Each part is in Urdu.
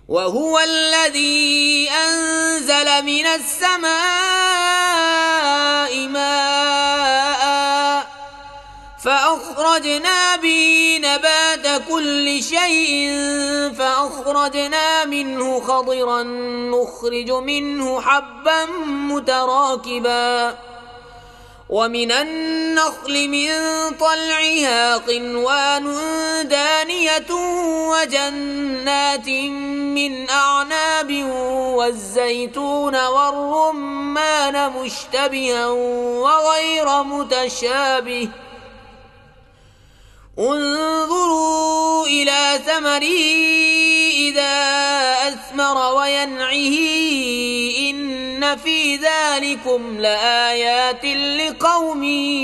وهو الذي أنزل من السماء ماء فأخرجنا به نبات كل شيء فأخرجنا منه خضرا نخرج منه حبا متراكبا ومن النخل من طلعها قنوان دانية وجنات من أعناب والزيتون والرمان مشتبها وغير متشابه انظروا إلى ثمره إذا أثمر وينعه إن في ذلكم لآيات لقوم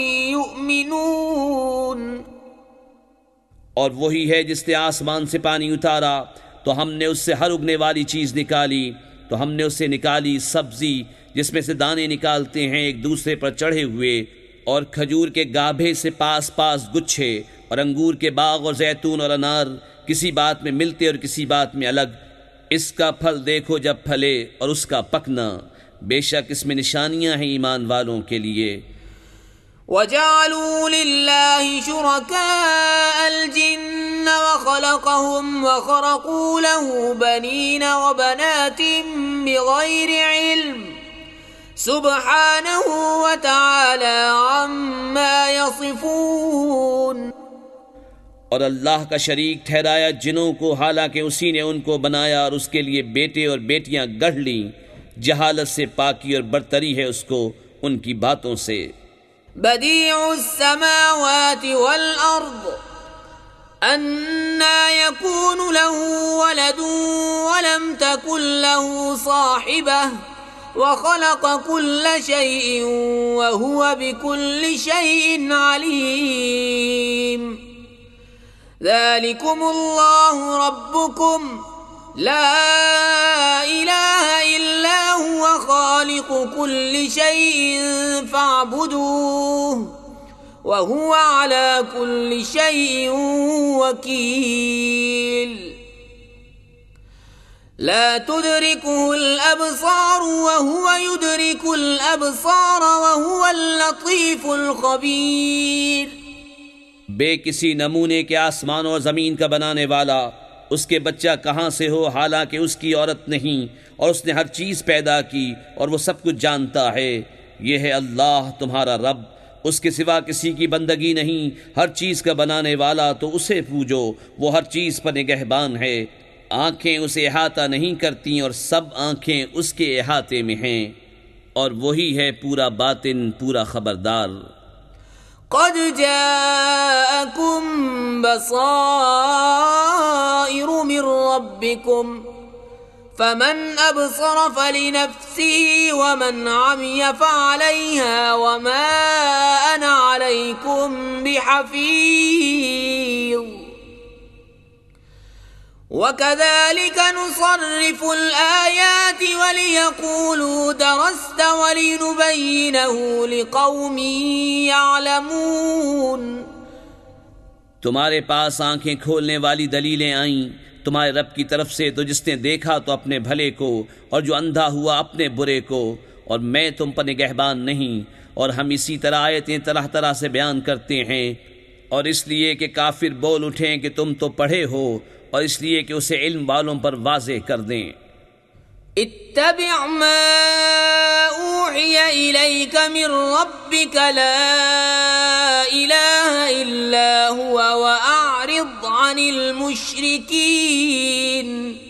يؤمنون. اور وہی ہے جس نے آسمان سے پانی اتارا تو ہم نے اس سے ہر اگنے والی چیز نکالی، تو ہم نے اس سے نکالی سبزی جس میں سے دانے نکالتے ہیں ایک دوسرے پر چڑھے ہوئے، اور کھجور کے گابھے سے پاس پاس گچھے، اور انگور کے باغ اور زیتون اور انار کسی بات میں ملتے اور کسی بات میں الگ. اس کا پھل دیکھو جب پھلے اور اس کا پکنا، بے شک اس میں نشانیاں ہیں ایمان والوں کے لیے. وَجَعَلُوا لِلَّهِ شُرَكَاءَ الْجِنَّ وَخَلَقَهُمْ وَخَرَقُوا لَهُ بَنِينَ وَبَنَاتٍ بِغَيْرِ عِلْمٍ سُبْحَانَهُ وَتَعَالَى عَمَّا يَصِفُونَ. اور اللہ کا شریک ٹھہرایا جنوں کو، حالانکہ اسی نے ان کو بنایا اور اس کے لیے بیٹے اور بیٹیاں گڑھ لیں. جہالت سے پاکی اور برتری ہے اس کو ان کی باتوں سے. بدیع السماوات والارض أَنَّى يَكُونُ لَهُ وَلَدٌ وَلَمْ تَكُنْ لَهُ صَاحِبَةٌ وَخَلَقَ كُلَّ شَيْءٍ وَهُوَ بِكُلِّ شَيْءٍ عَلِيمٌ. ذَلِكُمُ اللَّهُ رَبُّكُمْ لا إله إلا هو خالق كل شيء فاعبدوه وهو على كل شيء وكيل. لا تدركه الأبصار وهو يدرك الأبصار وهو اللطيف الخبير. بے کسی نمونے کے آسمان اور زمین کا بنانے والا، اس کے بچہ کہاں سے ہو حالانکہ اس کی عورت نہیں، اور اس نے ہر چیز پیدا کی اور وہ سب کچھ جانتا ہے. یہ ہے اللہ تمہارا رب، اس کے سوا کسی کی بندگی نہیں، ہر چیز کا بنانے والا، تو اسے پوجو، وہ ہر چیز پر نگہبان ہے. آنکھیں اسے احاطہ نہیں کرتی اور سب آنکھیں اس کے احاطے میں ہیں، اور وہی ہے پورا باطن، پورا خبردار. قد جاءكم بصائر من ربكم فمن أبصر فلنفسه ومن عمي فعليها وما أنا عليكم بحفيظ. وكذلك نصرف الآيات وليقولوا درست ولنبينه لقوم يعلمون. تمہارے پاس آنکھیں کھولنے والی دلیلیں آئیں تمہارے رب کی طرف سے، تو جس نے دیکھا تو اپنے بھلے کو، اور جو اندھا ہوا اپنے برے کو، اور میں تم پر نگہبان نہیں. اور ہم اسی طرح آیتیں طرح طرح سے بیان کرتے ہیں، اور اس لیے کہ کافر بول اٹھیں کہ تم تو پڑھے ہو، اور اس لیے کہ اسے علم والوں پر واضح کر دیں. اتبع ما اوحی الیک من ربک لا الہ الا هو واعرض عن المشرکین.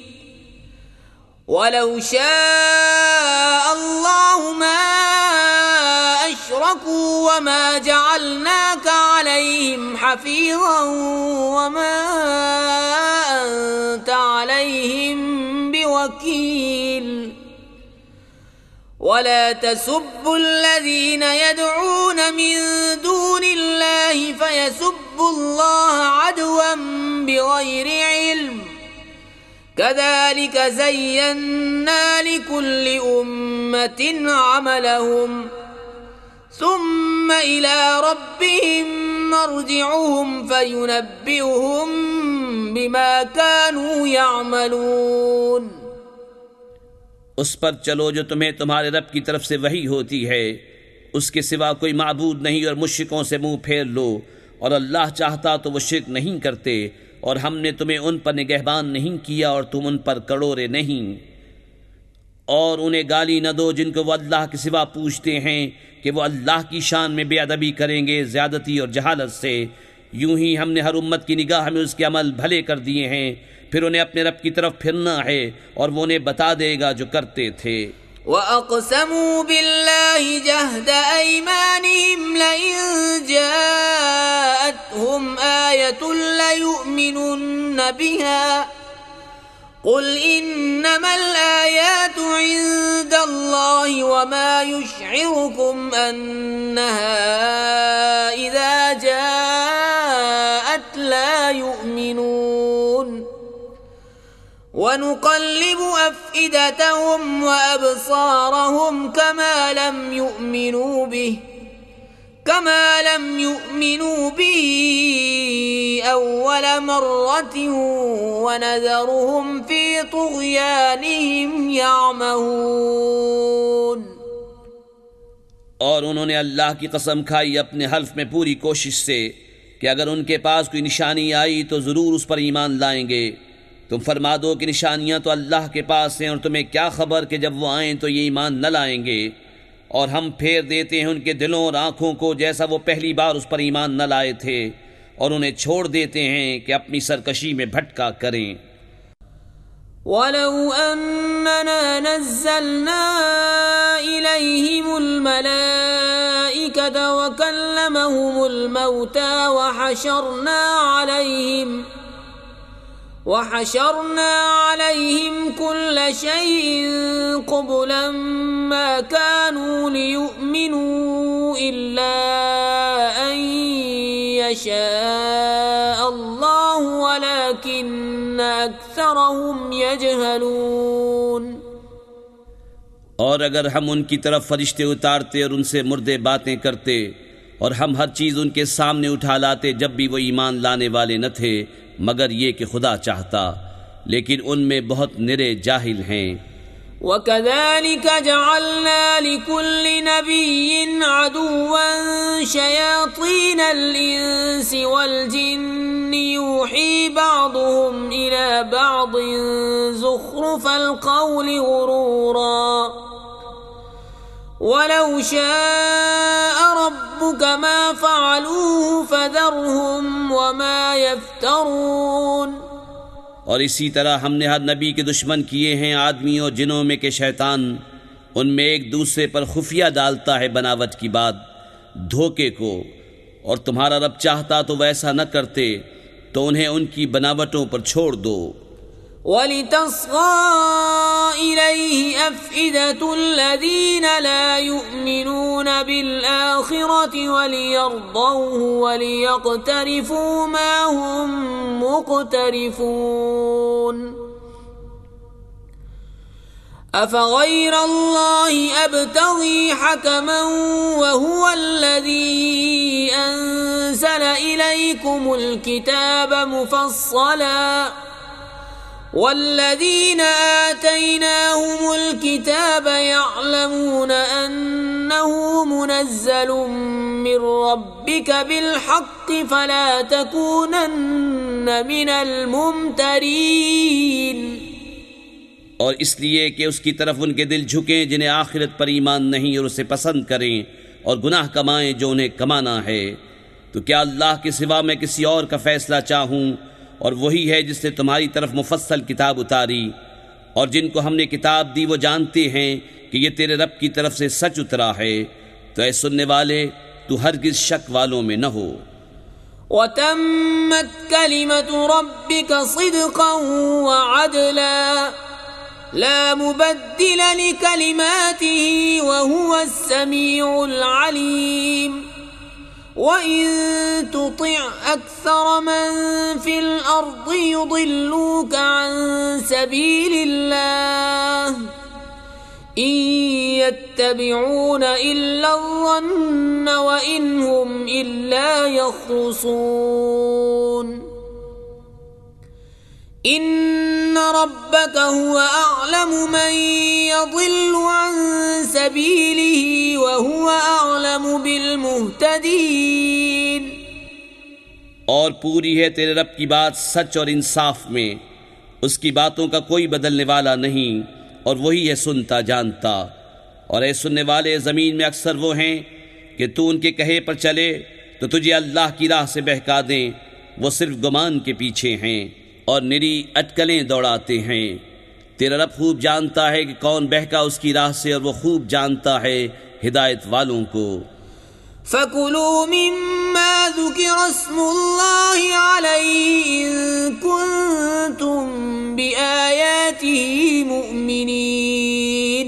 ولو شاء اللہ ما اشرکوا وما جعلناک علیہم حفیظا وما أنت عليهم بوكيل. ولا تسبوا الذين يدعون من دون الله فيسبوا الله عدوا بغير علم. كذلك زينا لكل أمة عملهم ثم إلى ربهم مرجعهم فينبئهم بما كانوا يعملون. اس پر چلو جو تمہیں تمہارے رب کی طرف سے وحی ہوتی ہے، اس کے سوا کوئی معبود نہیں، اور مشرکوں سے منہ پھیر لو، اور اللہ چاہتا تو وہ شرک نہیں کرتے، اور ہم نے تمہیں ان پر نگہبان نہیں کیا اور تم ان پر کڑورے نہیں. اور انہیں گالی نہ دو جن کو وہ اللہ کے سوا پوچھتے ہیں کہ وہ اللہ کی شان میں بے ادبی کریں گے زیادتی اور جہالت سے. یوں ہی ہم نے ہر امت کی نگاہ میں اس کے عمل بھلے کر دیے ہیں، پھر انہیں اپنے رب کی طرف پھرنا ہے اور وہ انہیں بتا دے گا جو کرتے تھے. وَأَقْسَمُوا بِاللَّهِ جَهْدَ أَيْمَانِهِمْ لَئِن جَاءَتْهُمْ آيَةٌ لَيُؤْمِنُنَّ بِهَا قُلْ إِنَّمَا الْآيَاتُ عِندَ اللَّهِ وَمَا يُشْعِرُكُمْ أَنَّهَا إِذَا جَاءَتْ لَا يُؤْمِنُونَ. وَنُقَلِّبُ أَفْئِدَتَهُمْ وَأَبْصَارَهُمْ كَمَا لَمْ يُؤْمِنُوا بِهِ أَوَّلَ مَرَّةٍ وَنَذَرُهُمْ فِي طُغْيَانِهِمْ يَعْمَهُونَ. اور انہوں نے اللہ کی قسم کھائی اپنے حلف میں پوری کوشش سے کہ اگر ان کے پاس کوئی نشانی آئی تو ضرور اس پر ایمان لائیں گے. تم فرما دو کہ نشانیاں تو اللہ کے پاس ہیں، اور تمہیں کیا خبر کہ جب وہ آئیں تو یہ ایمان نہ لائیں گے. اور ہم پھیر دیتے ہیں ان کے دلوں اور آنکھوں کو جیسا وہ پہلی بار اس پر ایمان نہ لائے تھے، اور انہیں چھوڑ دیتے ہیں کہ اپنی سرکشی میں بھٹکا کریں. وَلَوْ أَنَّنَا نَزَّلْنَا إِلَيْهِمُ الْمَلَائِكَةَ وَكَلَّمَهُمُ الْمَوْتَى وحشرنا عليهم كل شيء قبلا ما كانوا ليؤمنوا إلا أن يشاء الله ولكن أكثرهم يجهلون. اور اگر ہم ان کی طرف فرشتے اتارتے اور ان سے مردے باتیں کرتے، اور ہم ہر چیز ان کے سامنے اٹھا لاتے جب بھی وہ ایمان لانے والے نہ تھے مگر یہ کہ خدا چاہتا، لیکن ان میں بہت نرے جاہل ہیں. وَكَذَلِكَ جَعَلْنَا لِكُلِّ نَبِيٍّ عَدُوًّا شَيَاطِينَ الْإِنسِ وَالْجِنِّ يُوحِي بَعْضُهُمْ إِلَى بَعْضٍ زُخْرُفَ الْقَوْلِ غُرُورًا وَلَوْ شَاءَ رَبُّكَ مَا فَعَلُوهُ فَذَرْهُمْ وَمَا يَفْتَرُونَ. اور اسی طرح ہم نے ہر نبی کے دشمن کیے ہیں آدمیوں اور جنوں میں کہ شیطان ان میں ایک دوسرے پر خفیہ ڈالتا ہے بناوٹ کی بات، دھوکے کو، اور تمہارا رب چاہتا تو ویسا نہ کرتے تو انہیں ان کی بناوٹوں پر چھوڑ دو. وَلِتَصْغَىٰ إِلَيْهِ أَفْئِدَةُ الَّذِينَ لَا يُؤْمِنُونَ بِالْآخِرَةِ وَلِيَرْضَوْهُ وَلِيَقْتَرِفُوا مَا هُمْ مُقْتَرِفُونَ. أَفَغَيْرَ اللَّهِ أَبْتَغِي حَكَمًا وَهُوَ الَّذِي أَنزَلَ إِلَيْكُمُ الْكِتَابَ مُفَصَّلًا وَالَّذِينَ آتَيْنَاهُمُ الْكِتَابَ يَعْلَمُونَ أَنَّهُ مُنَزَّلٌ مِّن رَّبِّكَ بِالْحَقِّ فَلَا تَكُونَنَّ مِنَ الْمُمْتَرِينَ. اور اس لیے کہ اس کی طرف ان کے دل جھکیں جنہیں آخرت پر ایمان نہیں اور اسے پسند کریں اور گناہ کمائیں جو انہیں کمانا ہے. تو کیا اللہ کے سوا میں کسی اور کا فیصلہ چاہوں؟ اور وہی ہے جس نے تمہاری طرف مفصل کتاب اتاری، اور جن کو ہم نے کتاب دی وہ جانتے ہیں کہ یہ تیرے رب کی طرف سے سچ اترا ہے. تو اے سننے والے تو ہرگز شک والوں میں نہ ہو. وَتَمَّتْ كَلِمَةُ رَبِّكَ صِدْقًا وَعَدْلًا لَا مُبَدِّلَ لِكَلِمَاتِهِ وَهُوَ السَّمِيعُ الْعَلِيمُ. وَإِن تُطِعْ أَكْثَرَ مَن فِي الْأَرْضِ يُضِلُّوكَ عَن سَبِيلِ اللَّهِ إِن يَتَّبِعُونَ إِلَّا الظَّنَّ وَإِنْ هُمْ إِلَّا يَخْرُصُونَ. ان ربك هو اعلم من يضل عن سبيله وهو اعلم بالمهتدين. اور پوری ہے تیرے رب کی بات سچ اور انصاف میں، اس کی باتوں کا کوئی بدلنے والا نہیں، اور وہی ہے سنتا جانتا. اور اے سننے والے، زمین میں اکثر وہ ہیں کہ تو ان کے کہے پر چلے تو تجھے اللہ کی راہ سے بہکا دیں، وہ صرف گمان کے پیچھے ہیں اور نری اٹکلیں دوڑاتے ہیں. تیرا رب خوب جانتا ہے کہ کون بہکا اس کی راہ سے، اور وہ خوب جانتا ہے ہدایت والوں کو. فَكُلُوا مِمَّا ذُكِرَ اسْمُ اللَّهِ عَلَيْهِ إِن كُنتُم بِآيَاتِهِ مُؤْمِنِينَ.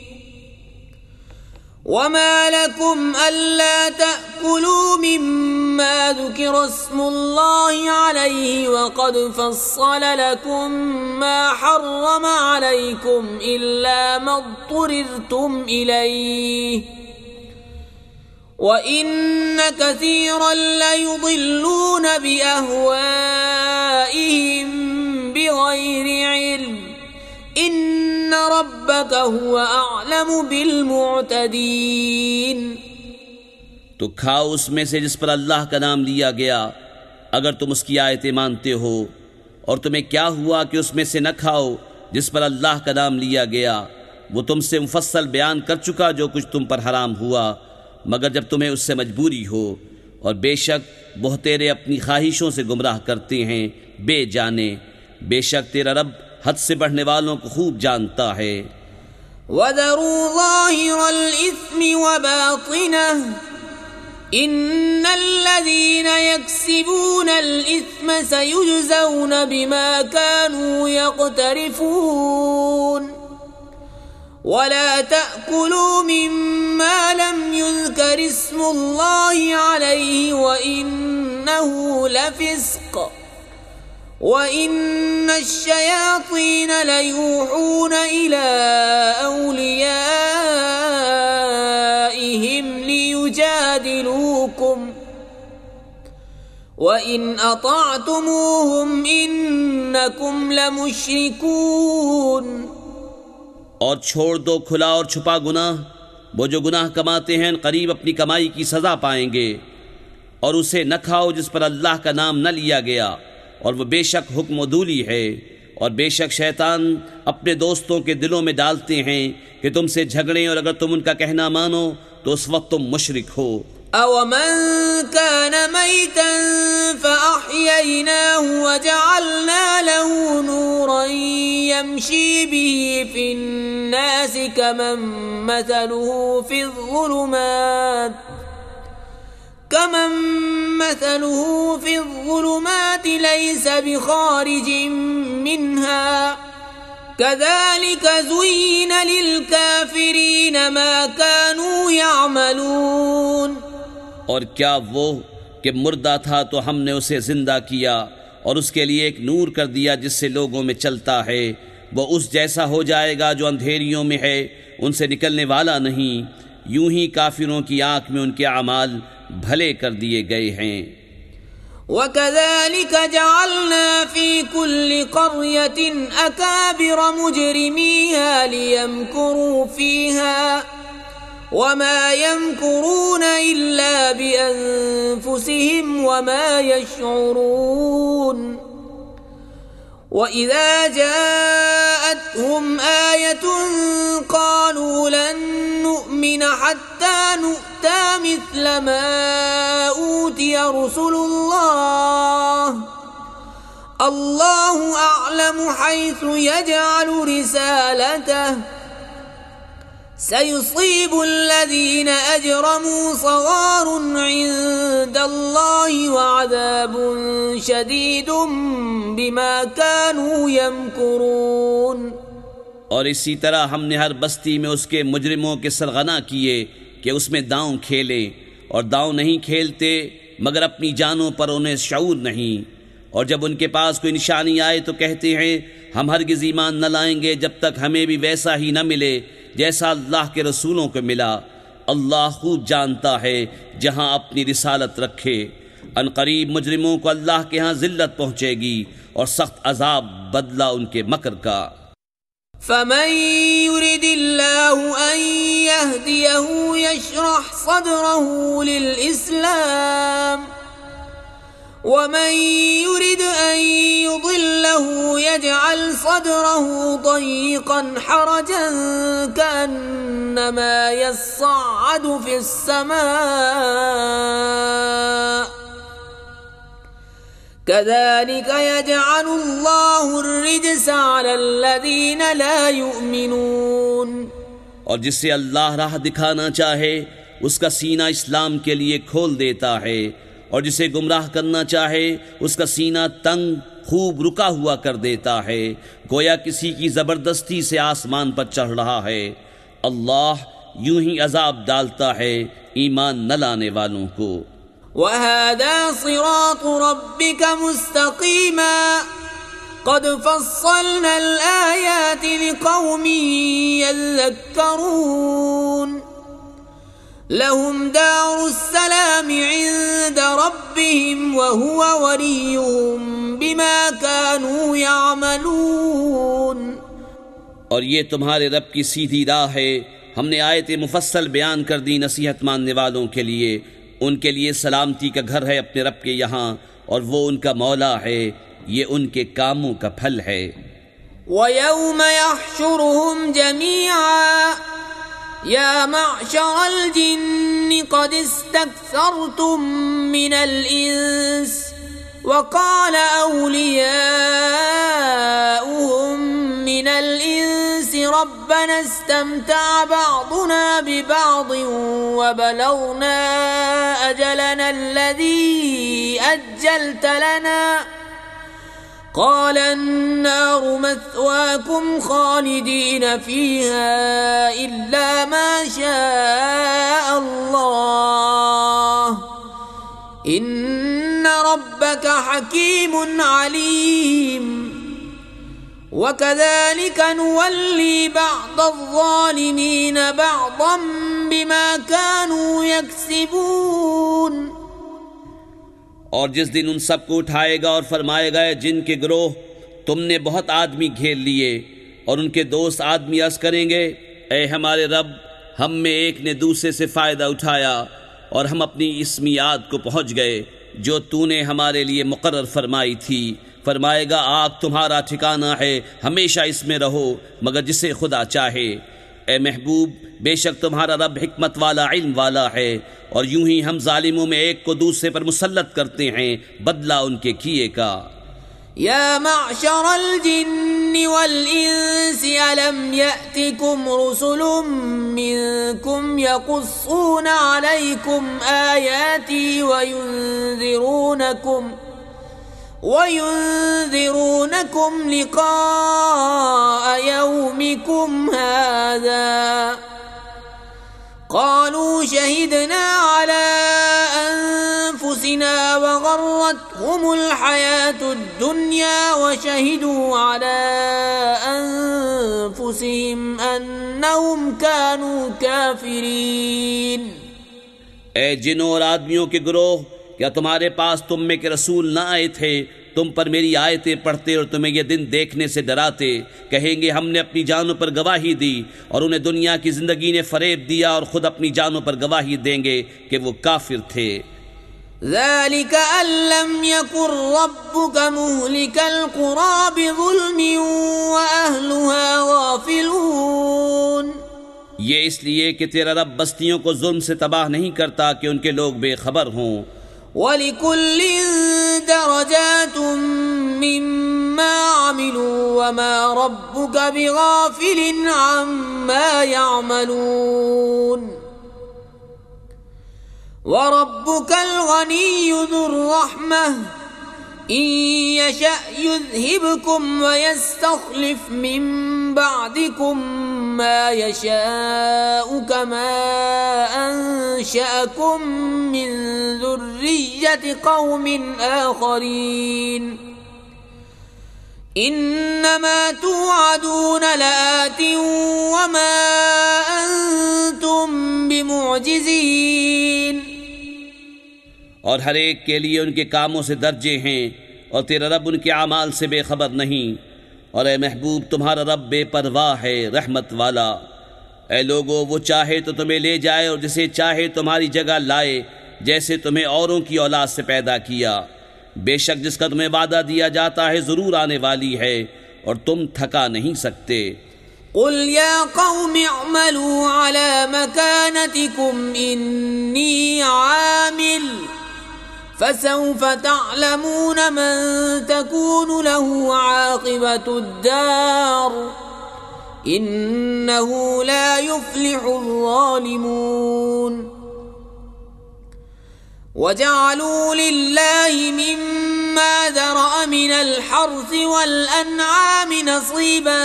وَمَا لَكُمْ أَلَّا تَأْكُلُوا مِمَّا ذُكِرَ اسْمُ اللَّهِ عَلَيْهِ وَقَدْ فَصَّلَ لَكُم مَّا حَرَّمَ عَلَيْكُمْ إِلَّا مَا اضْطُرِرْتُمْ إِلَيْهِ وَإِنَّ كَثِيرًا لَيُضِلُّونَ بِأَهْوَائِهِمْ بِغَيْرِ عِلْمٍ. إِنَّ رَبَّكَ هُوَ أَعْلَمُ بِالْمُعْتَدِينَ. تو کھاؤ اس میں سے جس پر اللہ کا نام لیا گیا، اگر تم اس کی آیتیں مانتے ہو. اور تمہیں کیا ہوا کہ اس میں سے نہ کھاؤ جس پر اللہ کا نام لیا گیا؟ وہ تم سے مفصل بیان کر چکا جو کچھ تم پر حرام ہوا، مگر جب تمہیں اس سے مجبوری ہو. اور بے شک بہتیرے اپنی خواہشوں سے گمراہ کرتے ہیں بے جانے. بے شک تیرا رب حد سے بڑھنے والوں کو خوب جانتا ہے. وَذَرُوا ظَاهِرَ الْإِثْمِ وَبَاطِنَهُ إِنَّ الَّذِينَ يَكْسِبُونَ الْإِثْمَ سَيُجْزَوْنَ بِمَا كَانُوا يَقْتَرِفُونَ. وَلَا تَأْكُلُوا مِمَّا لَمْ يُذْكَرِ اسْمُ اللَّهِ عَلَيْهِ وَإِنَّهُ لَفِسْقٌ وَإِنَّ الشَّيَاطِينَ لَيُوحُونَ إِلَىٰ أَوْلِيَائِهِمْ لِيُجَادِلُوكُمْ وَإِنْ أَطَعْتُمُوهُمْ إِنَّكُمْ لَمُشْرِكُونَ. اور چھوڑ دو کھلا اور چھپا گناہ. وہ جو گناہ کماتے ہیں قریب اپنی کمائی کی سزا پائیں گے. اور اسے نہ کھاؤ جس پر اللہ کا نام نہ لیا گیا، اور وہ بے شک حکم عدولی ہے. اور بے شک شیطان اپنے دوستوں کے دلوں میں ڈالتے ہیں کہ تم سے جھگڑیں، اور اگر تم ان کا کہنا مانو تو اس وقت تم مشرک ہو. أَوَمَنْ كَانَ مَيْتًا فَأَحْيَيْنَاهُ وَجَعَلْنَا لَهُ نُورًا يَمْشِي بِهِ فِي النَّاسِ كَمَنْ مَثَلُهُ فِي الظُّلُمَاتِ لَيْسَ بِخَارِجٍ مِّنْهَا كَذَلِكَ زُيِّنَ لِلْكَافِرِينَ مَا كَانُوا يَعْمَلُونَ. اور کیا وہ کہ مردہ تھا تو ہم نے اسے زندہ کیا اور اس کے لیے ایک نور کر دیا جس سے لوگوں میں چلتا ہے. وہ اس جیسا ہو جائے گا جو اندھیریوں میں ہے، ان سے نکلنے والا نہیں. یوں ہی کافروں کی آنکھ میں ان کے اعمال بھلے کر دیے گئے ہیں. وَكَذَلِكَ جَعَلْنَا فِي كُلِّ قَرْيَةٍ أَكَابِرَ مُجْرِمِيهَا لِيَمْكُرُوا فِيهَا وَمَا يَمْكُرُونَ إِلَّا بِأَنفُسِهِمْ وَمَا يَشْعُرُونَ. وَإِذَا جَاءَتْهُمْ آيَةٌ قَالُوا لَن نُّؤْمِنَ حَتَّى نُؤْتَىٰ مِثْلَ مَا أُوتِيَ رُسُلُ اللَّهُ أَعْلَمُ حَيْثُ يَجْعَلُ رِسَالَتَهُ سَيُصِيبُ الَّذِينَ أَجْرَمُوا صَغَارٌ عِندَ اللَّهِ وَعَذَابٌ شَدِيدٌ بِمَا كَانُوا يَمْكُرُونَ. اور اسی طرح ہم نے ہر بستی میں اس کے مجرموں کے سرغنہ کیے کہ اس میں داؤں کھیلیں، اور داؤں نہیں کھیلتے مگر اپنی جانوں پر انہیں شعور نہیں. اور جب ان کے پاس کوئی نشانی آئے تو کہتے ہیں ہم ہرگز ایمان نہ لائیں گے جب تک ہمیں بھی ویسا ہی نہ ملے جیسا اللہ کے رسولوں کو ملا. اللہ خوب جانتا ہے جہاں اپنی رسالت رکھے. ان قریب مجرموں کو اللہ کے ہاں ذلت پہنچے گی اور سخت عذاب بدلہ ان کے مکر کا۔ فمن يرد الله أن يهديه يشرح صدره للإسلام ومن يرد أن يضله يجعل صدره ضيقا حرجا كأنما يصعد في السماء كذلك يجعل الله الرجس على الذين لا يؤمنون۔ اور جسے اللہ راہ دکھانا چاہے اس کا سینہ اسلام کے لیے کھول دیتا ہے، اور جسے گمراہ کرنا چاہے اس کا سینہ تنگ خوب رکا ہوا کر دیتا ہے، گویا کسی کی زبردستی سے آسمان پر چڑھ رہا ہے۔ اللہ یوں ہی عذاب ڈالتا ہے ایمان نہ لانے والوں کو۔ وَهَذَا صِرَاطُ رَبِّكَ مُسْتَقِيمًا قَدْ فَصَّلْنَا الْآيَاتِ لِقَوْمٍ يَذَّكَّرُونَ لَهُمْ دَارُ السَّلَامِ عِندَ رَبِّهِمْ وَهُوَ وَلِيُّهُمْ بِمَا كَانُوا يَعْمَلُونَ۔ اور یہ تمہارے رب کی سیدھی راہ ہے، ہم نے آیت مفصل بیان کر دی نصیحت ماننے والوں کے لیے۔ ان کے لیے سلامتی کا گھر ہے اپنے رب کے یہاں، اور وہ ان کا مولا ہے، یہ ان کے کاموں کا پھل ہے۔ وَيَوْمَ يَحْشُرُهُمْ جَمِيعًا يَا مَعْشَرَ الْجِنِّ قَدِ اسْتَكْثَرْتُم مِّنَ الْإِنسِ وَقَالَ أَوْلِيَاؤُهُم مِّنَ الْإِنسِ رَبَّنَا اسْتَمْتَعَ بَعْضُنَا بِبَعْضٍ وَبَلَغْنَا أَجَلَنَا الَّذِي أَجَّلْتَ لَنَا قَالَ النَّارُ مَثْوَاكُمْ خَالِدِينَ فِيهَا إِلَّا مَا شَاءَ اللَّهُ إِنَّ رَبَّكَ حَكِيمٌ عَلِيمٌ۔ وَكَذَلِكَ نُوَلِّي بَعْضَ الظَّالِمِينَ بَعْضًا بِمَا كَانُوا يَكْسِبُونَ۔ اور جس دن ان سب کو اٹھائے گا اور فرمائے گا، جن کے گروہ تم نے بہت آدمی گھیر لیے، اور ان کے دوست آدمی عرض کریں گے، اے ہمارے رب، ہم میں ایک نے دوسرے سے فائدہ اٹھایا اور ہم اپنی اس میعاد کو پہنچ گئے جو تو نے ہمارے لیے مقرر فرمائی تھی۔ فرمائے گا، آگ تمہارا ٹھکانہ ہے، ہمیشہ اس میں رہو مگر جسے خدا چاہے۔ اے محبوب، بے شک تمہارا رب حکمت والا علم والا ہے، اور یوں ہی ہم ظالموں میں ایک کو دوسرے پر مسلط کرتے ہیں بدلہ ان کے کیے کا۔ یا معشر الجن والانس الم یأتکم رسل منکم یقصون علیکم آیاتی وَيُنذِرُونَكُمْ لِقَاءَ يَوْمِكُمْ هَذَا قَالُوا شَهِدْنَا عَلَىٰ أَنفُسِنَا وَغَرَّتْهُمُ الْحَيَاةُ الدُّنْيَا وَشَهِدُوا عَلَىٰ أَنفُسِهِمْ أَنَّهُمْ كَانُوا كَافِرِينَ۔ اے جنوں اور آدمیوں کے گروہ، کیا تمہارے پاس تم میں کے رسول نہ آئے تھے، تم پر میری آیتیں پڑھتے اور تمہیں یہ دن دیکھنے سے ڈراتے؟ کہیں گے ہم نے اپنی جانوں پر گواہی دی، اور انہیں دنیا کی زندگی نے فریب دیا، اور خود اپنی جانوں پر گواہی دیں گے کہ وہ کافر تھے۔ ذَلِكَ أَن لَّمْ يَكُن رَّبُّكَ مُهْلِكَ الْقُرَىٰ بِظُلْمٍ وَأَهْلُهَا غَافِلُونَ۔ یہ اس لیے کہ تیرا رب بستیوں کو ظلم سے تباہ نہیں کرتا کہ ان کے لوگ بے خبر ہوں۔ وَلِكُلٍّ دَرَجَاتٌ مِّمَّا عَمِلُوا وَمَا رَبُّكَ بِغَافِلٍ عَمَّا يَعْمَلُونَ۔ وَرَبُّكَ الْغَنِيُّ ذُو الرَّحْمَةِ إِن يَشَأْ يُذْهِبْكُمْ وَيَسْتَخْلِفْ مِن بَعْدِكُم مَّا يَشَاءُ كَمَا أَنشَأَكُم مِّن ذُرِّيَّةِ قَوْمٍ آخَرِينَ۔ إِنَّمَا تُوعَدُونَ لَآتٍ وَمَا أَنتُم بِمُعْجِزِينَ۔ اور ہر ایک کے لیے ان کے کاموں سے درجے ہیں، اور تیرا رب ان کے اعمال سے بے خبر نہیں۔ اور اے محبوب تمہارا رب بے پرواہ ہے، رحمت والا۔ اے لوگو، وہ چاہے تو تمہیں لے جائے اور جسے چاہے تمہاری جگہ لائے، جیسے تمہیں اوروں کی اولاد سے پیدا کیا۔ بے شک جس کا تمہیں وعدہ دیا جاتا ہے ضرور آنے والی ہے، اور تم تھکا نہیں سکتے۔ قل يا قوم اعملوا على مكانتكم إني عامل فسوف تعلمون من تكون له عاقبة الدار إنه لا يفلح الظالمون وجعلوا لله مما ذرأ من الحرث والأنعام نصيبا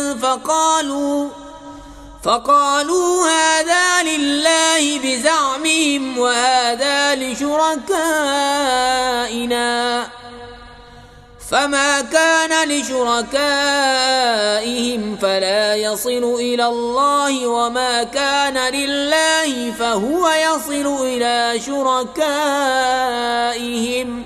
فقالوا هذا لله بزعمهم وهذا لشركائنا فما كان لشركائهم فلا يصل إلى الله وما كان لله فهو يصل إلى شركائهم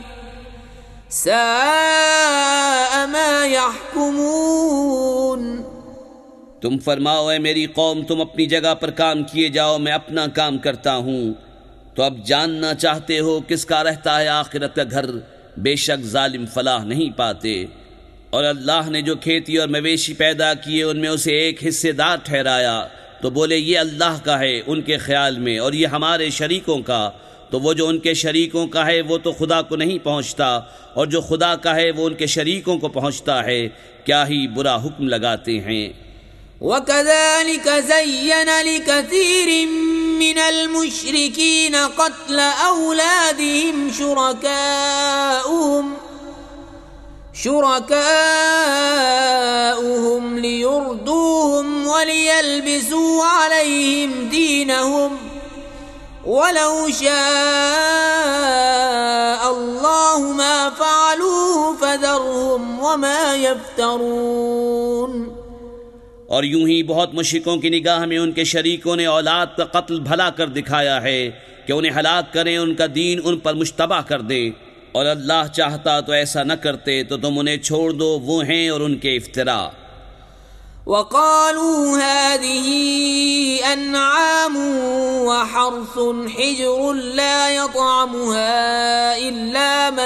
ساء ما يحكمون۔ تم فرماؤ اے میری قوم، تم اپنی جگہ پر کام کیے جاؤ، میں اپنا کام کرتا ہوں۔ تو اب جاننا چاہتے ہو کس کا رہتا ہے آخرت کا گھر؟ بے شک ظالم فلاح نہیں پاتے۔ اور اللہ نے جو کھیتی اور مویشی پیدا کیے ان میں اسے ایک حصے دار ٹھہرایا، تو بولے یہ اللہ کا ہے ان کے خیال میں، اور یہ ہمارے شریکوں کا۔ تو وہ جو ان کے شریکوں کا ہے وہ تو خدا کو نہیں پہنچتا، اور جو خدا کا ہے وہ ان کے شریکوں کو پہنچتا ہے۔ کیا ہی برا حکم لگاتے ہیں۔ وَكَذَلِكَ زَيَّنَ لِكَثِيرٍ مِّنَ الْمُشْرِكِينَ قَتْلَ أَوْلَادِهِمْ شُرَكَاؤُهُمْ لِيُرْدُوهُمْ وَلِيَلْبِسُوا عَلَيْهِمْ دِينَهُمْ وَلَوْ شَاءَ اللَّهُ مَا فَعَلُوهُ فَذَرْهُمْ وَمَا يَفْتَرُونَ۔ اور یوں ہی بہت مشرکوں کی نگاہ میں ان کے شریکوں نے اولاد کا قتل بھلا کر دکھایا ہے کہ انہیں ہلاک کریں، ان کا دین ان پر مشتبہ کر دیں، اور اللہ چاہتا تو ایسا نہ کرتے، تو تم انہیں چھوڑ دو، وہ ہیں اور ان کے افتراء۔ وَقَالُوا هَذِهِ أَنْعَامٌ وَحَرْثٌ حِجْرٌ لَا يَطْعَمُهَا إِلَّا مَن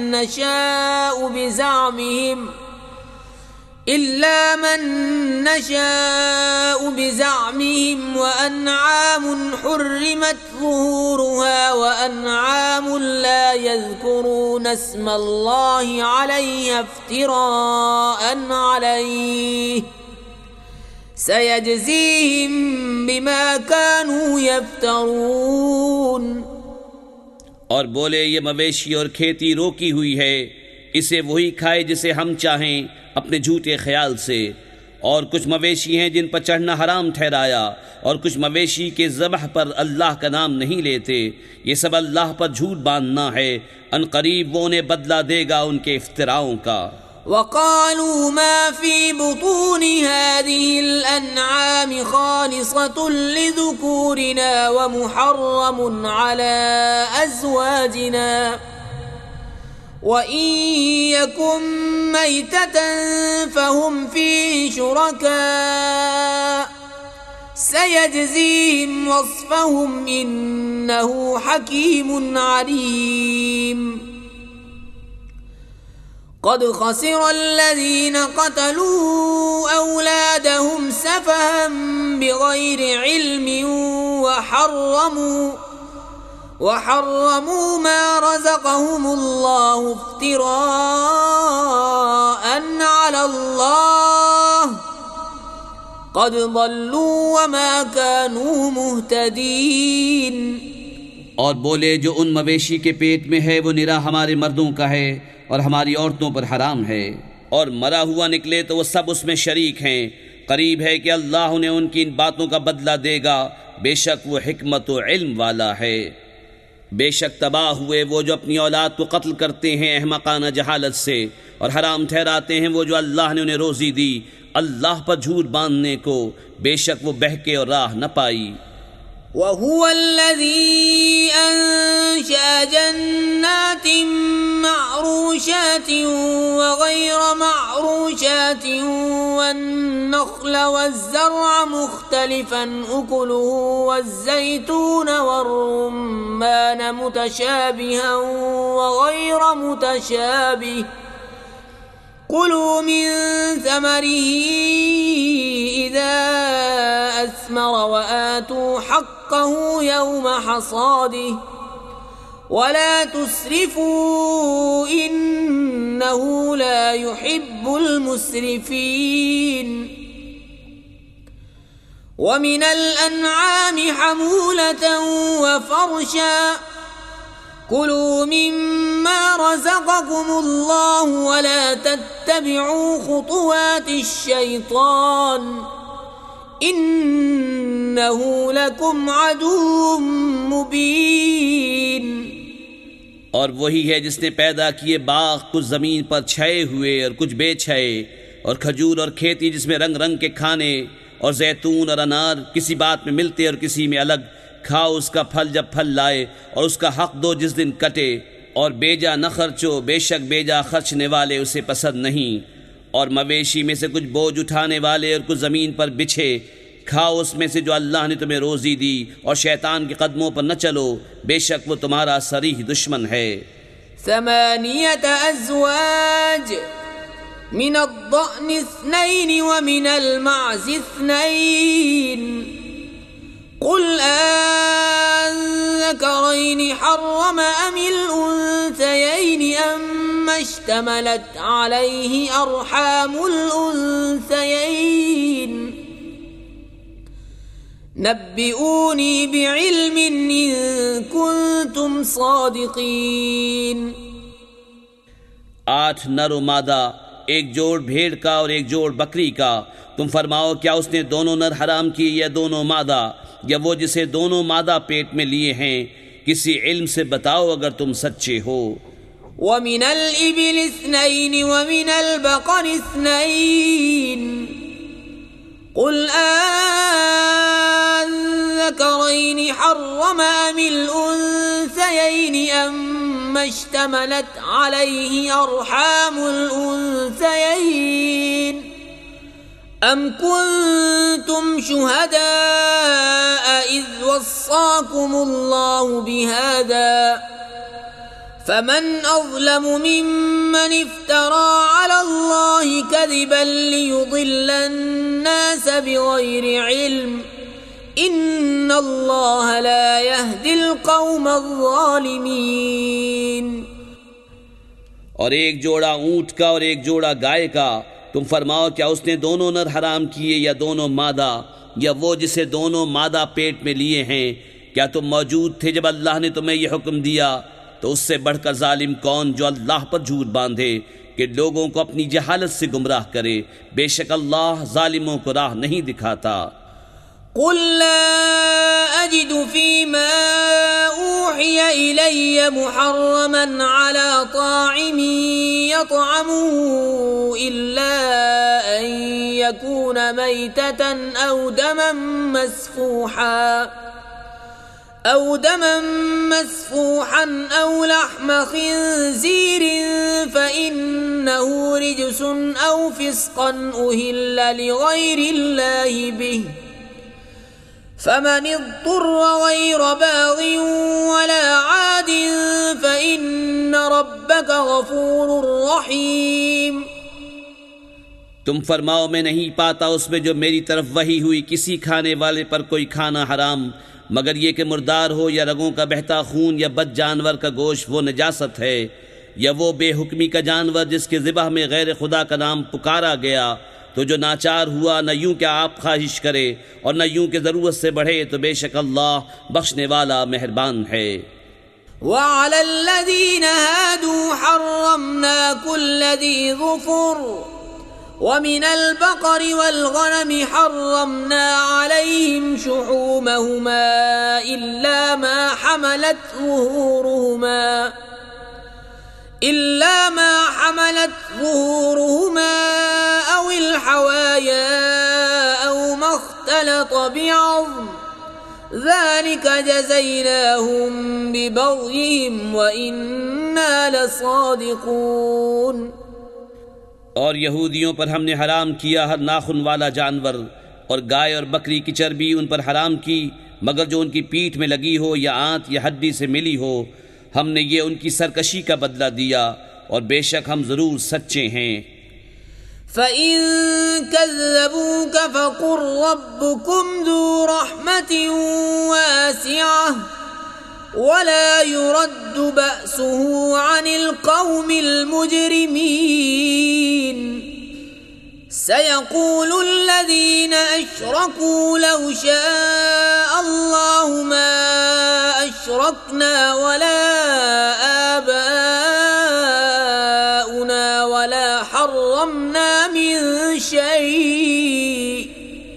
نَّشَاءُ بِزَعْمِهِمْ وَأَنْعَامٌ حُرِّمَتْ ظُهُورُهَا وَأَنْعَامٌ لَا يَذْكُرُونَ اسْمَ اللَّهِ عَلَيْهَا افْتِرَاءً عَلَيْهِ سَيَجْزِيهِمْ بِمَا كَانُوا يَفْتَرُونَ۔ اور بولے یہ مویشی اور کھیتی روکی ہوئی ہے، اسے وہی کھائے جسے ہم چاہیں اپنے جھوٹے خیال سے۔ اور کچھ مویشی ہیں جن پر چڑھنا حرام ٹھہرایا، اور کچھ مویشی کے ذبح پر اللہ کا نام نہیں لیتے، یہ سب اللہ پر جھوٹ باندھنا ہے، ان قریب وہ انہیں بدلہ دے گا ان کے افتراؤں کا۔ وَقَالُوا مَا فِي بُطُونِ هَٰذِهِ الْأَنْعَامِ خَالِصَةٌ لِذُكُورِنَا وَمُحَرَّمٌ عَلَىٰ أَزْوَاجِنَا وَإِن يَكُن مَّيْتَةً فَهُمْ فِيهِ شُرَكَاءُ سَيَجْزِيهِمْ وَصْفَهُمْ إِنَّهُ حَكِيمٌ عَلِيمٌ۔ قد خسر الذين قتلوا أولادهم سفها بغير علم وحرموا ما رزقهم الله افتراء على الله قد ضلوا وما كانوا مهتدين۔ اور بولے جو ان مویشی کے پیٹ میں ہے وہ نرا ہمارے مردوں کا ہے اور ہماری عورتوں پر حرام ہے، اور مرا ہوا نکلے تو وہ سب اس میں شریک ہیں، قریب ہے کہ اللہ انہیں ان کی ان باتوں کا بدلہ دے گا، بے شک وہ حکمت و علم والا ہے۔ بے شک تباہ ہوئے وہ جو اپنی اولاد کو قتل کرتے ہیں احمقانہ جہالت سے، اور حرام ٹھہراتے ہیں وہ جو اللہ نے انہیں روزی دی اللہ پر جھوٹ باندھنے کو، بے شک وہ بہکے اور راہ نہ پائی۔ وهو الذي أنشأ جنات معروشات وغير معروشات والنخل والزرع مختلفا أكله والزيتون والرمان متشابها وغير متشابه كلوا من ثمره إذا أثمر وآتوا حقه يوم حصاده ولا تسرفوا إنه لا يحب المسرفين ومن الأنعام حمولة وفرشا كلوا مما رزقكم الله ولا تتبعوا خطوات الشيطان إنه لكم عدو مبين. اور وہی ہے جس نے پیدا کیے باغ کچھ زمین پر چھائے ہوئے اور کچھ بے چھائے، اور کھجور اور کھیتی جس میں رنگ رنگ کے کھانے، اور زیتون اور انار کسی بات میں ملتے اور کسی میں الگ. کھاؤ اس کا پھل جب پھل لائے، اور اس کا حق دو جس دن کٹے، اور بیجا نہ خرچو، بے شک بیجا خرچنے والے اسے پسند نہیں. اور مویشی میں سے کچھ بوجھ اٹھانے والے اور کچھ زمین پر بچھے. کھاؤ اس میں سے جو اللہ نے تمہیں روزی دی، اور شیطان کے قدموں پر نہ چلو، بے شک وہ تمہارا صریح دشمن ہے. 8 أزواج من الضأن 2 ومن المعز 2 قل أذكرين حرم أم الأنثيين أما اشتملت عليه أرحام الأنثيين نبئوني بعلم إن كنتم صادقين. 8 نر و مادہ، ایک جوڑ بھیڑ کا اور ایک جوڑ بکری کا. تم فرماؤ کیا اس نے دونوں نر حرام کی یا دونوں مادہ، یا وہ جسے دونوں مادہ پیٹ میں لیے ہیں؟ کسی علم سے بتاؤ اگر تم سچے ہو. وَمِنَ الْإِبِلِ 2 وَمِنَ الْبَقَرِ 2 قُلْ أَذَكَرَيْنِ حَرَّمَ أَمِ الْأُنثَيَيْنِ أَمَّا اشْتَمَلَتْ عَلَيْهِ أَرْحَامُ الْأُنثَيَيْنِ أَمْ كُنْتُمْ شُهَدَاءَ إِذْ وَصَّاكُمُ اللَّهُ بِهَذَا فَمَنْ أَظْلَمُ مِمَّنِ افْتَرَى عَلَى اللَّهِ كَذِبًا لِيُضِلَّ النَّاسَ بِغَيْرِ عِلْمٍ إِنَّ اللَّهَ لَا يَهْدِي الْقَوْمَ الظَّالِمِينَ. اور ایک جوڑا اونٹ کا اور ایک جوڑا گائے کا. تم فرماؤ کیا اس نے دونوں نر حرام کیے یا دونوں مادہ، یا وہ جسے دونوں مادہ پیٹ میں لیے ہیں؟ کیا تم موجود تھے جب اللہ نے تمہیں یہ حکم دیا؟ تو اس سے بڑھ کر ظالم کون جو اللہ پر جھوٹ باندھے کہ لوگوں کو اپنی جہالت سے گمراہ کرے. بے شک اللہ ظالموں کو راہ نہیں دکھاتا. قل لا أجد فيما أوحي إلي محرما على طاعم يطعمه إلا أن يكون ميتة أو دما مسفوحا أو لحم خنزير فإنه رجس أو فسقا أهل لغير الله به فمن اضطر غير باغ ولا عاد فإن ربك غفور رحيم. تم فرماؤ میں نہیں پاتا اس میں جو میری طرف وحی ہوئی کسی کھانے والے پر کوئی کھانا حرام مگر یہ کہ مردار ہو یا رگوں کا بہتا خون یا بد جانور کا گوشت وہ نجاست ہے، یا وہ بے حکمی کا جانور جس کے ذبح میں غیر خدا کا نام پکارا گیا. تو جو ناچار ہوا نہ یوں کہ آپ خواہش کرے اور نہ یوں کہ ضرورت سے بڑھے تو بے شک اللہ بخشنے والا مہربان ہے. وعلى الذين هادوا حرمنا كل ذي ظفر ومن البقر والغنم حرمنا عليهم شحومهما إلا ما حملت ظهورهما أو الحوايا أو ما اختلط بعظم ذلك جزيناهم ببغيهم وإنا لصادقون۔ اور یہودیوں پر ہم نے حرام کیا ہر ناخن والا جانور، اور گائے اور بکری کی چربی ان پر حرام کی مگر جو ان کی پیٹھ میں لگی ہو یا آنت یا ہڈی سے ملی ہو، ہم نے یہ ان کی سرکشی کا بدلہ دیا، اور بے شک ہم ضرور سچے ہیں۔ فَإِن كَذَّبُوكَ فَقُلْ رَبُّكُمْ ذُو رَحْمَةٍ وَاسِعَةٍ وَلَا يُرَدُّ بَأْسُهُ عَنِ الْقَوْمِ الْمُجْرِمِينَ۔ سَيَقُولُ الَّذِينَ أَشْرَكُوا لَوْ شَاءَ اللَّهُ مَا أَشْرَكْنَا وَلَا آبَاؤُنَا وَلَا حَرَّمْنَا مِن شَيْءٍ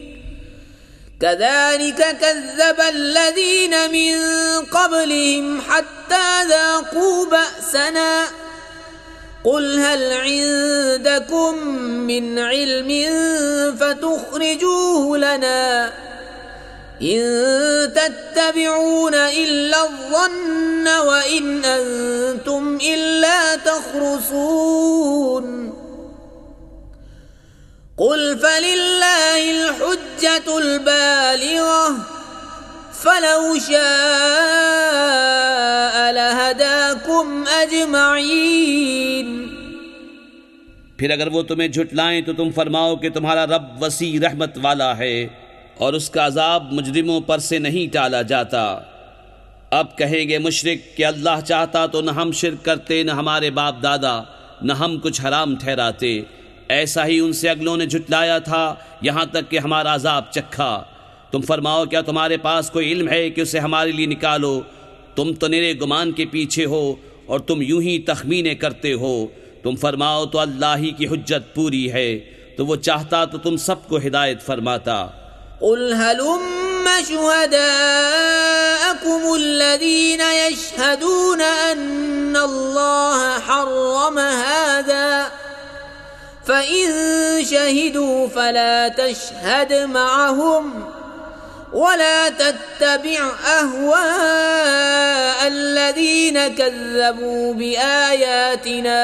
كَذَلِكَ كَذَّبَ الَّذِينَ مِن قَبْلِهِمْ حَتَّى ذَاقُوا بَأْسَنَا قُلْ هَلْ عِندَكُم مِّنْ عِلْمٍ فَتُخْرِجُوهُ لَنَا إِن تَتَّبِعُونَ إِلَّا الظَّنَّ وَإِنْ أَنتُمْ إِلَّا تَخْرُصُونَ قُلْ فَلِلَّهِ الْحُجَّةُ الْبَالِغَةُ فَلَوْ شَاءَ لَهَدَاكُمْ أَجْمَعِينَ۔ پھر اگر وہ تمہیں جھٹلائیں تو تم فرماؤ کہ تمہارا رب وسیع رحمت والا ہے اور اس کا عذاب مجرموں پر سے نہیں ٹالا جاتا۔ اب کہیں گے مشرک کہ اللہ چاہتا تو نہ ہم شرک کرتے، نہ ہمارے باپ دادا، نہ ہم کچھ حرام ٹھہراتے۔ ایسا ہی ان سے اگلوں نے جھٹلایا تھا یہاں تک کہ ہمارا عذاب چکھا۔ تم فرماؤ کیا تمہارے پاس کوئی علم ہے کہ اسے ہمارے لیے نکالو؟ تم تو نرے گمان کے پیچھے ہو اور تم یوں ہی تخمینے کرتے ہو۔ تم فرماؤ تو اللہ ہی کی حجت پوری ہے، تو وہ چاہتا تو تم سب کو ہدایت فرماتا۔ قُلْ هَلُمَّ شُهَدَاءَكُمُ الَّذِينَ يَشْهَدُونَ أَنَّ اللَّهَ حَرَّمَ هَذَا فَإِن شَهِدُوا فَلَا تَشْهَدْ مَعَهُمْ وَلَا تَتَّبِعْ أَهْوَاءَ الَّذِينَ كَذَّبُوا بِآيَاتِنَا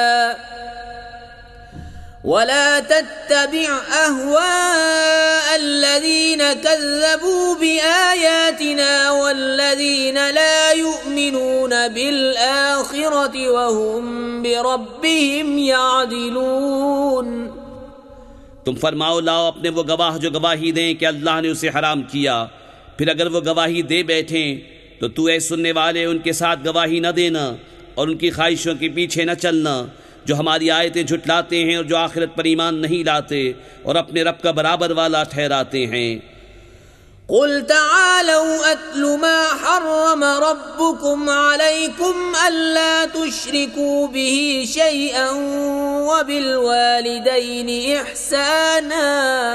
وَالَّذِينَ لَا يُؤْمِنُونَ بِالْآخِرَةِ وَهُمْ بِرَبِّهِمْ يَعْدِلُونَ۔ تم فرماؤ لاؤ اپنے وہ گواہ جو گواہی دیں کہ اللہ نے اسے حرام کیا، پھر اگر وہ گواہی دے بیٹھیں تو تو اے سننے والے ان کے ساتھ گواہی نہ دینا اور ان کی خواہشوں کے پیچھے نہ چلنا جو ہماری آیتیں جھٹلاتے ہیں اور جو آخرت پر ایمان نہیں لاتے اور اپنے رب کا برابر والا ٹھہراتے ہیں۔ قُلْ تَعَالَوْا أَتْلُ مَا حَرَّمَ رَبُّكُمْ عَلَيْكُمْ أَلَّا تُشْرِكُوا بِهِ شَيْئًا وَبِالْوَالِدَيْنِ إِحْسَانًا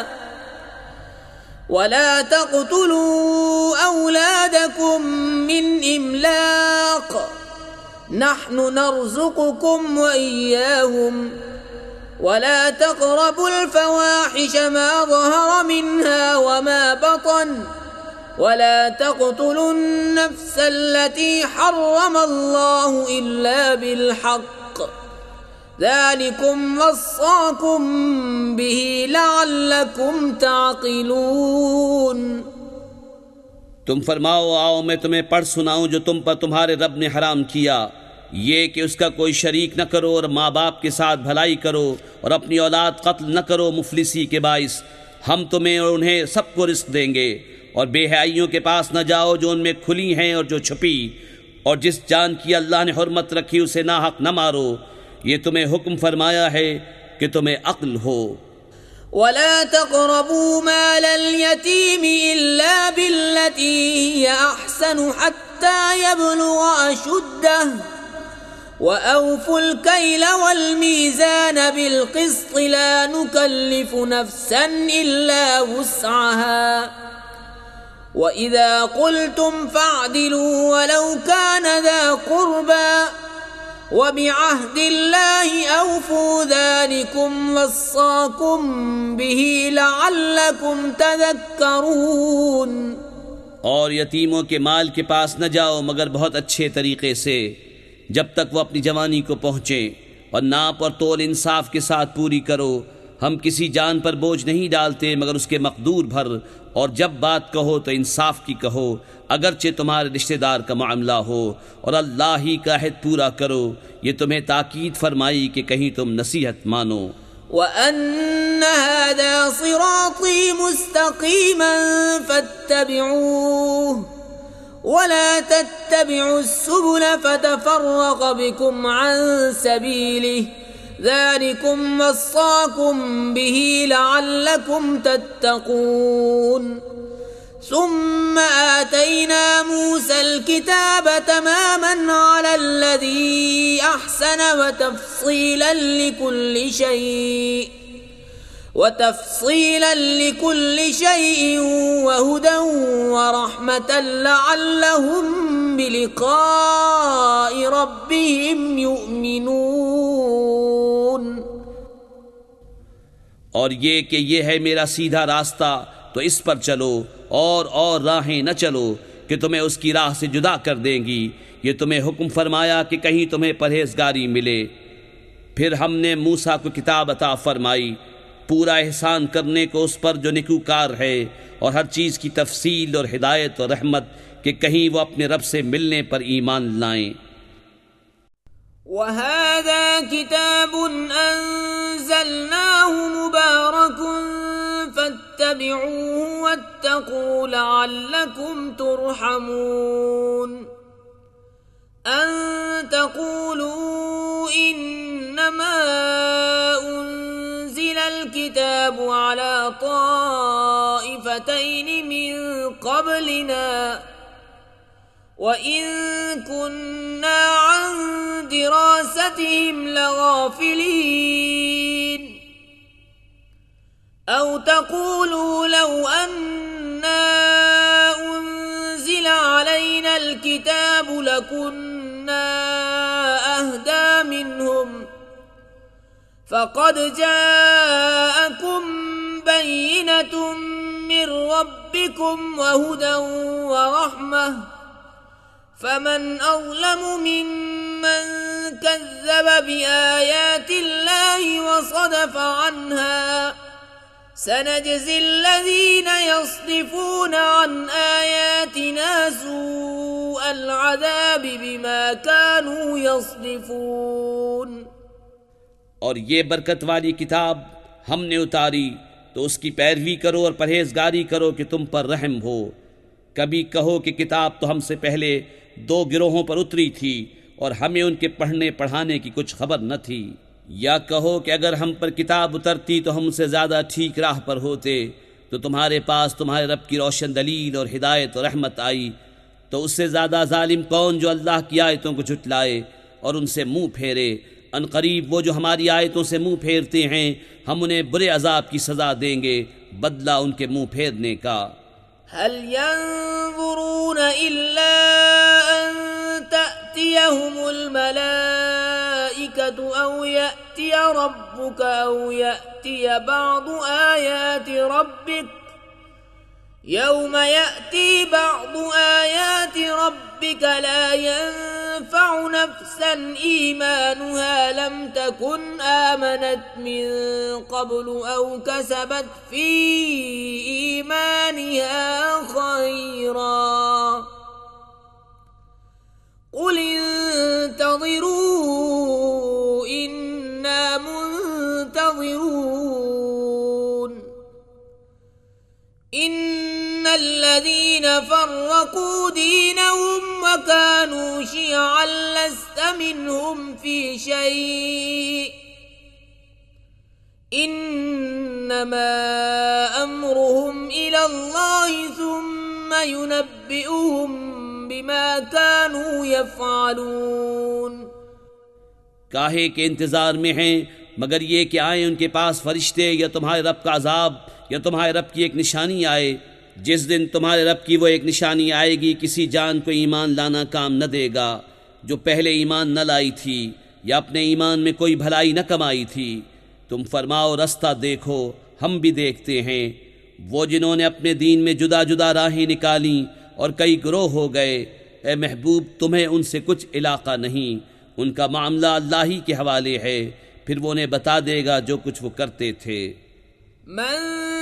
وَلَا تَقْتُلُوا أَوْلَادَكُمْ مِنْ إِمْلَاقٍ نَحْنُ نَرْزُقُكُمْ وَإِيَّاهُمْ وَلَا تَقْرَبُوا الْفَوَاحِشَ مَا ظَهَرَ مِنْهَا وَمَا بَطَنَ وَلَا تَقْتُلُوا النَّفْسَ الَّتِي حَرَّمَ اللَّهُ إِلَّا بِالْحَقِّ ذَلِكُمْ وَصَّاكُمْ بِهِ لَعَلَّكُمْ تَعْقِلُونَ۔ تم فرماؤ آؤ میں تمہیں پڑھ سناؤں جو تم پر تمہارے رب نے حرام کیا، یہ کہ اس کا کوئی شریک نہ کرو اور ماں باپ کے ساتھ بھلائی کرو اور اپنی اولاد قتل نہ کرو مفلسی کے باعث۔ ہم تمہیں اور انہیں سب کو رزق دیں گے، اور بے حیائیوں کے پاس نہ جاؤ جو ان میں کھلی ہیں اور جو چھپی، اور جس جان کی اللہ نے حرمت رکھی اسے ناحق نہ مارو۔ یہ تمہیں حکم فرمایا ہے کہ تمہیں عقل ہو۔ وَلَا تَقْرَبُوا مَالَ الْيَتِيمِ إِلَّا بِالَّتِي هِيَ أَحْسَنُ حَتَّى يَبْلُغَ أَشُدَّهُ وَأَوْفُوا الْكَيْلَ وَالْمِيزَانَ بِالْقِسْطِ لَا نُكَلِّفُ نَفْسًا إِلَّا وُسْعَهَا وَإِذَا قُلْتُمْ فَاعْدِلُوا وَلَوْ كَانَ ذَا قُرْبَى وَبِعَهْدِ اللَّهِ أَوْفُوا ذَلِكُمْ وَصَّاكُمْ بِهِ لَعَلَّكُمْ تَذَكَّرُونَ۔ اور یتیموں کے مال کے پاس نہ جاؤ مگر بہت اچھے طریقے سے، جب تک وہ اپنی جوانی کو پہنچیں، اور ناپ اور تول انصاف کے ساتھ پوری کرو۔ ہم کسی جان پر بوجھ نہیں ڈالتے مگر اس کے مقدور بھر، اور جب بات کہو تو انصاف کی کہو، اگرچہ تمہارے رشتہ دار کا معاملہ ہو، اور اللہ ہی کا عہد پورا کرو۔ یہ تمہیں تاکید فرمائی کہ کہیں تم نصیحت مانو۔ وَأَنَّ هَذَا صِرَاطِي مُسْتَقِيمًا فَاتَّبِعُوهُ وَلَا تَتَّبِعُوا السُّبُلَ فَتَفَرَّقَ بِكُمْ عَن سَبِيلِهِ ذَلِكُمْ وَصَّاكُمْ بِهِ لَعَلَّكُمْ تَتَّقُونَ ثم آتينا موسى الكتاب تماما على الذي أحسن وتفصيلا لكل شيء وهدى ورحمة لعلهم بلقاء ربهم يؤمنون۔ اور یہ کہ یہ ہے میرا سیدھا راستہ تو اس پر چلو، اور راہیں نہ چلو کہ تمہیں اس کی راہ سے جدا کر دیں گی۔ یہ تمہیں حکم فرمایا کہ کہیں تمہیں پرہیزگاری ملے۔ پھر ہم نے موسیٰ کو کتاب عطا فرمائی، پورا احسان کرنے کو اس پر جو نیکوکار ہے، اور ہر چیز کی تفصیل اور ہدایت اور رحمت کہ کہیں وہ اپنے رب سے ملنے پر ایمان لائیں۔ وَهَذَا كِتَابٌ أَنزَلْنَاهُ مُبَارَكٌ فَاتَّبِعُوهُ وَاتَّقُوا لَعَلَّكُمْ تُرْحَمُونَ أَن تَقُولُوا إِنَّمَا أُنزِلَ الْكِتَابُ عَلَى طَائِفَتَيْنِ مِن قَبْلِنَا وَإِن كُنَّا عَن دِرَاسَتِهِمْ لَغَافِلِينَ أَوْ تَقُولُوا لَوْ أَنَّا أُنزِلَ عَلَيْنَا الْكِتَابُ لَكُنَّا أَهْدَى مِنْهُمْ فَقَدْ جَاءَكُمْ بَيِّنَةٌ مِّن رَّبِّكُمْ وَهُدًى وَرَحْمَةٌ فَمَنْ أَظْلَمُ مِمَّنْ كَذَّبَ بِآيَاتِ اللَّهِ وَصَدَفَ عَنْهَا سَنَجْزِي الَّذِينَ يَصْدِفُونَ عَنْ آيَاتِنَا سُوءَ الْعَذَابِ بِمَا كَانُوا يَصْدِفُونَ۔ اور یہ برکت والی کتاب ہم نے اتاری تو اس کی پیروی کرو اور پرہیزگاری کرو کہ تم پر رحم ہو۔ کبھی کہو کہ کتاب تو ہم سے پہلے 2 گروہوں پر اتری تھی اور ہمیں ان کے پڑھنے پڑھانے کی کچھ خبر نہ تھی، یا کہو کہ اگر ہم پر کتاب اترتی تو ہم سے زیادہ ٹھیک راہ پر ہوتے، تو تمہارے پاس تمہارے رب کی روشن دلیل اور ہدایت اور رحمت آئی، تو اس سے زیادہ ظالم کون جو اللہ کی آیتوں کو جھٹلائے اور ان سے منہ پھیرے۔ ان قریب وہ جو ہماری آیتوں سے منہ پھیرتے ہیں ہم انہیں برے عذاب کی سزا دیں گے، بدلہ ان کے منہ پھیرنے کا۔ هل ينظرون إلا أن تأتيهم الملائكة أو يأتي ربك أو يأتي بعض آيات ربك يوم يأتي بعض آيات ربك لا ينفع نفسا إيمانها لم تكن آمنت من قبل أو كسبت في إيمانها خيرا قل انتظروا إنا منتظرون إن الذين فرقوا دينهم وكانوا شيعا لست منهم في شيء إنما أمرهم إلى الله ثم ينبئهم بما كانوا يفعلون۔ کاہے کے انتظار میں ہیں مگر یہ کہ آئیں ان کے پاس فرشتے یا تمہارے رب کا عذاب یا تمہارے رب کی ایک نشانی آئے۔ جس دن تمہارے رب کی وہ ایک نشانی آئے گی کسی جان کو ایمان لانا کام نہ دے گا جو پہلے ایمان نہ لائی تھی یا اپنے ایمان میں کوئی بھلائی نہ کمائی تھی۔ تم فرماؤ رستہ دیکھو ہم بھی دیکھتے ہیں۔ وہ جنہوں نے اپنے دین میں جدا جدا راہیں نکالیں اور کئی گروہ ہو گئے، اے محبوب تمہیں ان سے کچھ علاقہ نہیں، ان کا معاملہ اللہ ہی کے حوالے ہے، پھر وہ انہیں بتا دے گا جو کچھ وہ کرتے تھے۔ من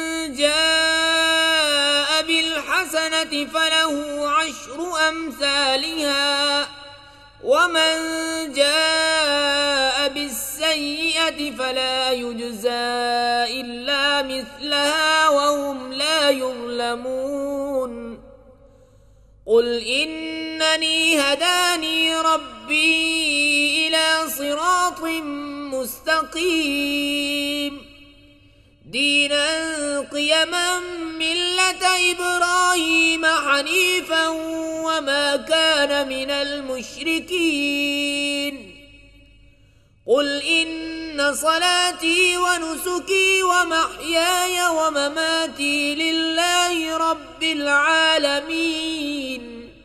جاء بالحسنة فله 10 أمثالها ومن جاء بالسيئة فلا يجزى إلا مثلها وهم لا يظلمون قل إنني هداني ربي إلى صراط مستقيم دينا قيما ملة إبراهيم حنيفا وما كان من المشركين قل إن صلاتي ونسكي ومحياي ومماتي لله رب العالمين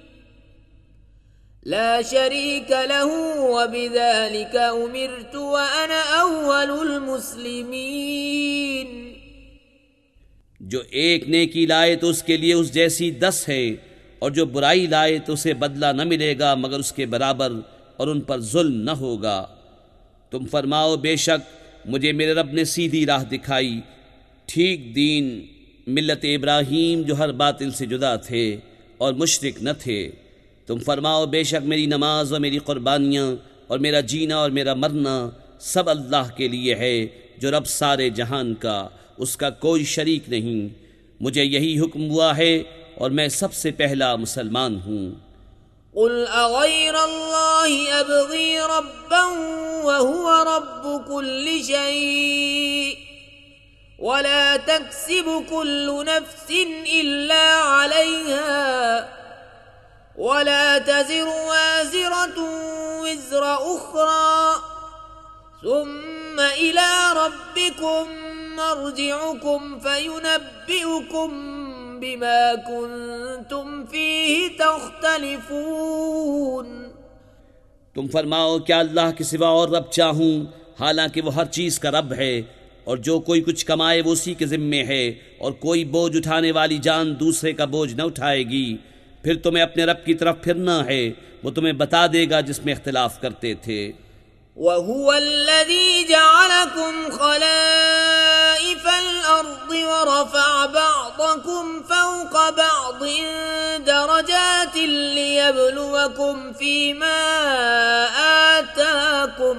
لا شريك له وبذلك أمرت وأنا أول المسلمين۔ جو ایک نیکی لائے تو اس کے لیے اس جیسی 10 ہے، اور جو برائی لائے تو اسے بدلہ نہ ملے گا مگر اس کے برابر، اور ان پر ظلم نہ ہوگا۔ تم فرماؤ بے شک مجھے میرے رب نے سیدھی راہ دکھائی، ٹھیک دین، ملت ابراہیم جو ہر باطل سے جدا تھے اور مشرک نہ تھے۔ تم فرماؤ بے شک میری نماز اور میری قربانیاں اور میرا جینا اور میرا مرنا سب اللہ کے لیے ہے جو رب سارے جہان کا، اس کا کوئی شریک نہیں۔ مجھے یہی حکم ہوا ہے اور میں سب سے پہلا مسلمان ہوں۔ قل اغیر اللہ ابغی ربا وهو رب كل شيء ولا تكسب كل نفس الا عليها ولا تزر وازرة وزر أخرى ثم إلى ربكم مرجعكم فينبئكم بما كنتم فيه تختلفون۔ تم فرماؤ کیا اللہ کے سوا اور رب چاہوں، حالانکہ وہ ہر چیز کا رب ہے، اور جو کوئی کچھ کمائے وہ اسی کے ذمے ہے، اور کوئی بوجھ اٹھانے والی جان دوسرے کا بوجھ نہ اٹھائے گی۔ پھر تمہیں اپنے رب کی طرف پھرنا ہے، وہ تمہیں بتا دے گا جس میں اختلاف کرتے تھے۔ وَهُوَ الَّذِي جَعَلَكُمْ خَلَائِفَ الْأَرْضِ وَرَفَعَ بَعْضَكُمْ فَوْقَ بَعْضٍ دَرَجَاتٍ لِيَبْلُوَكُمْ فِي مَا آتَاكُمْ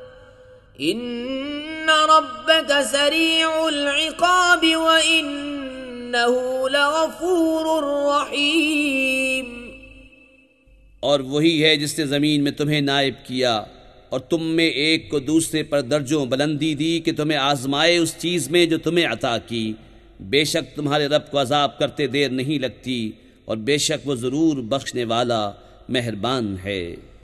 إِنَّ رَبَّكَ سَرِيعُ الْعِقَابِ وَإِنَّهُ لَغَفُورٌ رَحِيمٌ۔ اور وہی ہے جس نے زمین میں تمہیں نائب کیا اور تم میں ایک کو دوسرے پر درجوں بلندی دی کہ تمہیں آزمائے اس چیز میں جو تمہیں عطا کی۔ بے شک تمہارے رب کو عذاب کرتے دیر نہیں لگتی، اور بے شک وہ ضرور بخشنے والا مہربان ہے۔